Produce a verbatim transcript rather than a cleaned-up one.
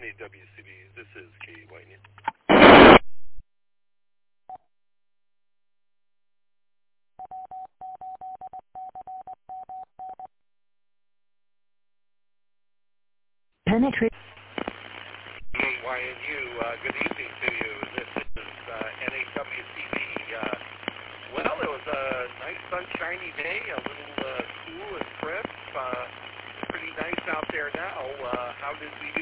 W C B, this is Katie Whitney. Penetrate. K Y N U, uh, good evening to you. This is uh, N H W C B. Uh, well, it was a nice sunshiny day, a little uh, cool and crisp. Uh, pretty nice out there now. Uh, how did we do